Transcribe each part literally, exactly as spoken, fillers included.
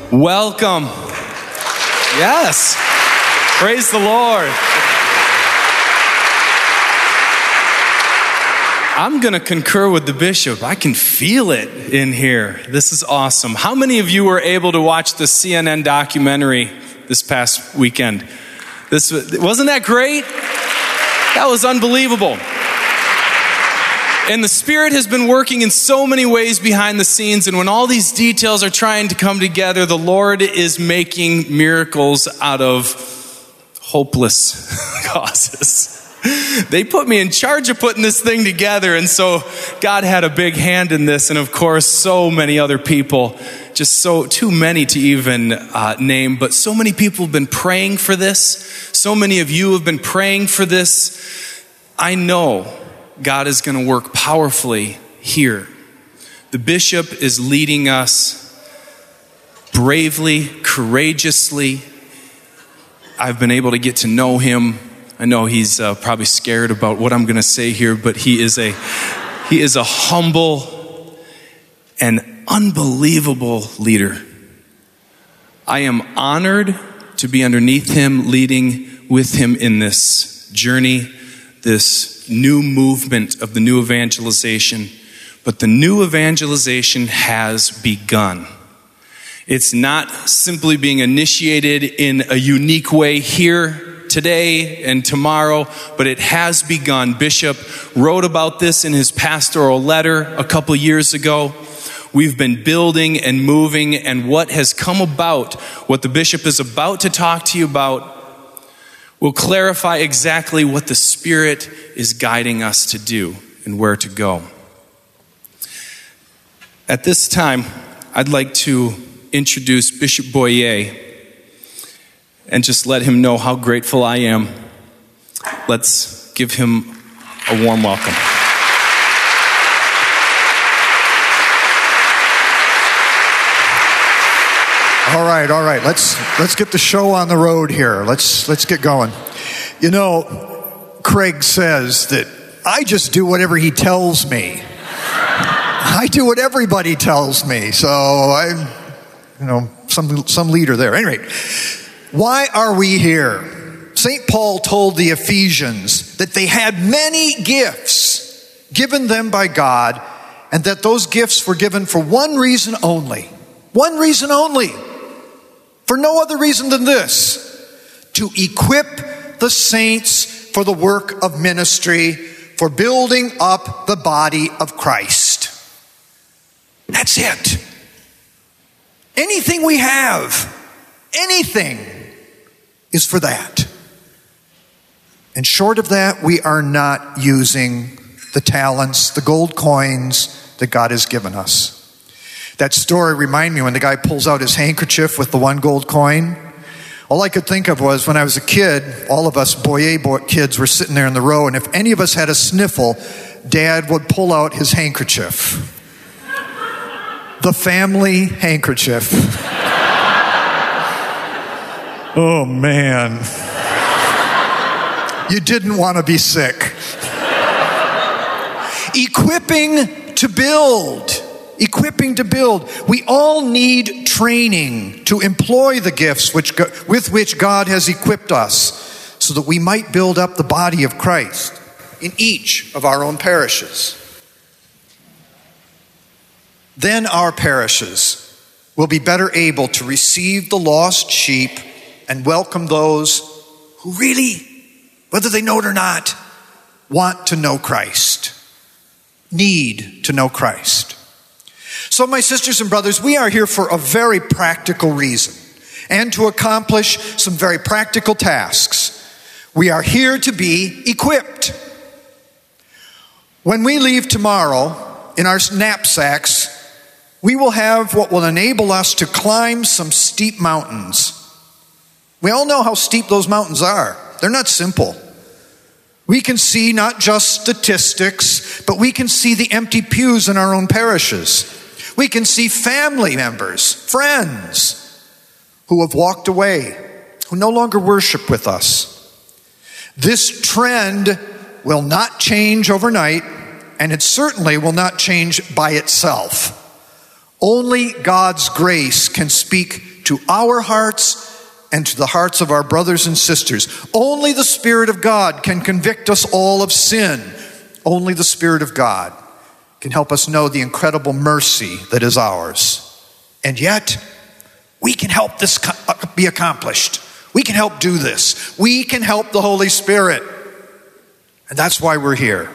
Welcome. Yes. Praise the Lord. I'm going to concur with the bishop. I can feel it in here. This is awesome. How many of you were able to watch the C N N documentary this past weekend? This wasn't that great? That was unbelievable. And the Spirit has been working in so many ways behind the scenes, and when all these details are trying to come together, the Lord is making miracles out of hopeless causes. They put me in charge of putting this thing together, and so God had a big hand in this, and of course, so many other people, just so too many to even uh, name, but so many people have been praying for this. So many of you have been praying for this. I know God is going to work powerfully here. The bishop is leading us bravely, courageously. I've been able to get to know him. I know he's uh, probably scared about what I'm going to say here, but he is a he is a humble and unbelievable leader. I am honored to be underneath him, leading with him in this journey, this new movement of the new evangelization. But the new evangelization has begun. It's not simply being initiated in a unique way here today and tomorrow, but it has begun. Bishop wrote about this in his pastoral letter a couple years ago. We've been building and moving, and what has come about, what the bishop is about to talk to you about, will clarify exactly what the Spirit is guiding us to do and where to go. At this time, I'd like to introduce Bishop Boyer and just let him know how grateful I am. Let's give him a warm welcome. All right, all right. Let's let's get the show on the road here. Let's let's get going. You know, Craig says that I just do whatever he tells me. I do what everybody tells me. So I'm, you know, some some leader there. Anyway, why are we here? Saint Paul told the Ephesians that they had many gifts given them by God, and that those gifts were given for one reason only. One reason only. For no other reason than this: to equip the saints for the work of ministry, for building up the body of Christ. That's it. Anything we have, anything, is for that. And short of that, we are not using the talents, the gold coins that God has given us. That story reminded me when the guy pulls out his handkerchief with the one gold coin. All I could think of was when I was a kid, all of us Boyer boy kids were sitting there in the row, and if any of us had a sniffle, Dad would pull out his handkerchief. The family handkerchief. Oh, man. You didn't want to be sick. Equipping to build. Equipping to build. We all need training to employ the gifts which, with which God has equipped us so that we might build up the body of Christ in each of our own parishes. Then our parishes will be better able to receive the lost sheep and welcome those who really, whether they know it or not, want to know Christ, need to know Christ. So, my sisters and brothers, we are here for a very practical reason and to accomplish some very practical tasks. We are here to be equipped. When we leave tomorrow in our knapsacks, we will have what will enable us to climb some steep mountains. We all know how steep those mountains are. They're not simple. We can see not just statistics, but we can see the empty pews in our own parishes. We can see family members, friends who have walked away, who no longer worship with us. This trend will not change overnight, and it certainly will not change by itself. Only God's grace can speak to our hearts and to the hearts of our brothers and sisters. Only the Spirit of God can convict us all of sin. Only the Spirit of God can help us know the incredible mercy that is ours. And yet, we can help this be accomplished. We can help do this. We can help the Holy Spirit. And that's why we're here.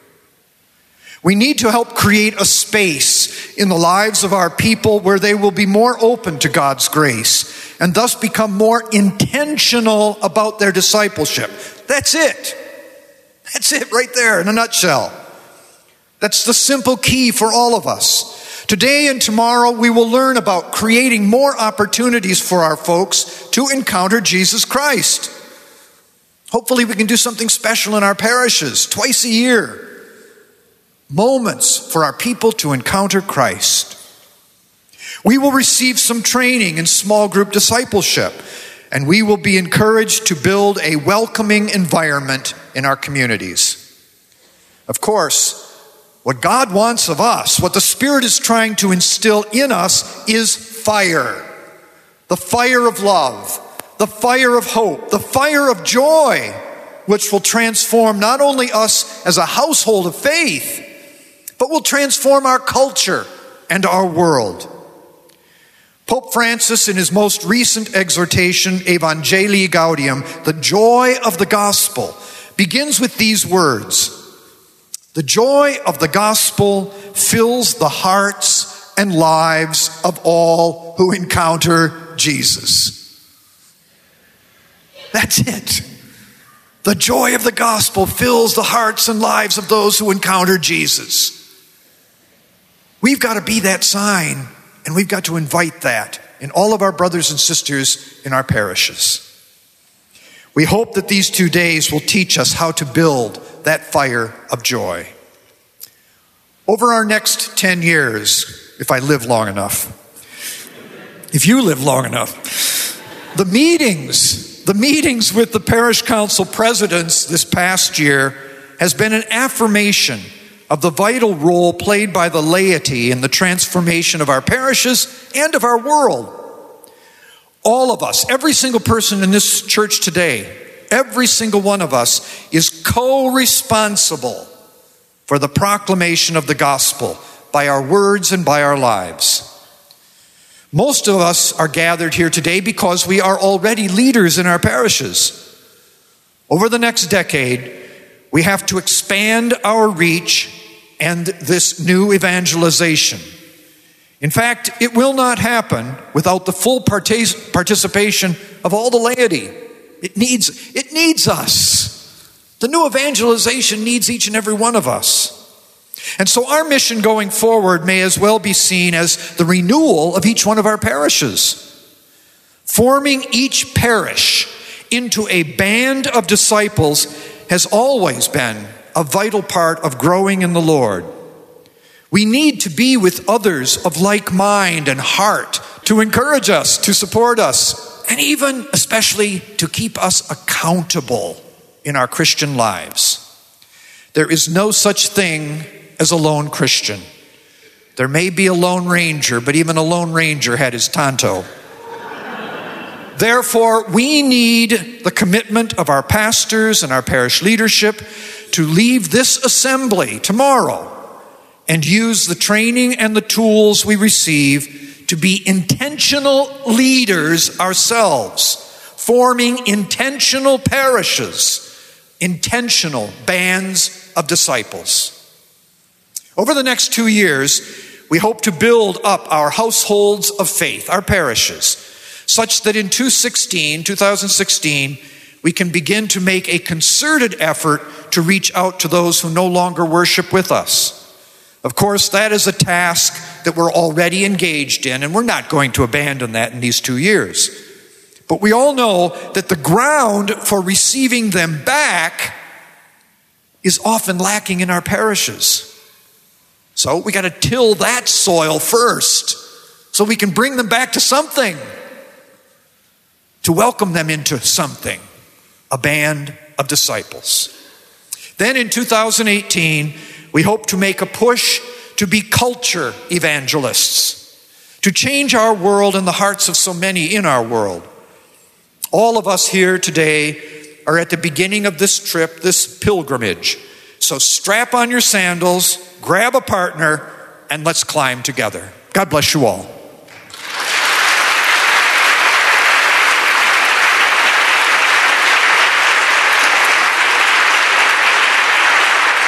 We need to help create a space in the lives of our people where they will be more open to God's grace and thus become more intentional about their discipleship. That's it. That's it right there in a nutshell. That's the simple key for all of us. Today and tomorrow we will learn about creating more opportunities for our folks to encounter Jesus Christ. Hopefully we can do something special in our parishes twice a year. Moments for our people to encounter Christ. We will receive some training in small group discipleship, and we will be encouraged to build a welcoming environment in our communities. Of course, what God wants of us, what the Spirit is trying to instill in us, is fire. The fire of love, the fire of hope, the fire of joy, which will transform not only us as a household of faith, but will transform our culture and our world. Pope Francis, in his most recent exhortation, Evangelii Gaudium, the joy of the gospel, begins with these words: the joy of the gospel fills the hearts and lives of all who encounter Jesus. That's it. The joy of the gospel fills the hearts and lives of those who encounter Jesus. We've got to be that sign, and we've got to invite that in all of our brothers and sisters in our parishes. We hope that these two days will teach us how to build that fire of joy. Over our next ten years, if I live long enough, if you live long enough, the meetings, the meetings with the parish council presidents this past year has been an affirmation of the vital role played by the laity in the transformation of our parishes and of our world. All of us, every single person in this church today, every single one of us is co-responsible for the proclamation of the gospel by our words and by our lives. Most of us are gathered here today because we are already leaders in our parishes. Over the next decade, we have to expand our reach and this new evangelization. In fact, it will not happen without the full partic- participation of all the laity. It needs, it needs us. The new evangelization needs each and every one of us. And so our mission going forward may as well be seen as the renewal of each one of our parishes. Forming each parish into a band of disciples has always been a vital part of growing in the Lord. We need to be with others of like mind and heart to encourage us, to support us, and even especially to keep us accountable in our Christian lives. There is no such thing as a lone Christian. There may be a lone ranger, but even a lone ranger had his Tonto. Therefore, we need the commitment of our pastors and our parish leadership to leave this assembly tomorrow and use the training and the tools we receive to be intentional leaders ourselves, forming intentional parishes, intentional bands of disciples. Over the next two years, we hope to build up our households of faith, our parishes, such that in two thousand sixteen, we can begin to make a concerted effort to reach out to those who no longer worship with us. Of course, that is a task that we're already engaged in, and we're not going to abandon that in these two years. But we all know that the ground for receiving them back is often lacking in our parishes. So we got to till that soil first so we can bring them back to something, to welcome them into something, a band of disciples. Then in two thousand eighteen, we hope to make a push to be culture evangelists, to change our world and the hearts of so many in our world. All of us here today are at the beginning of this trip, this pilgrimage. So strap on your sandals, grab a partner, and let's climb together. God bless you all.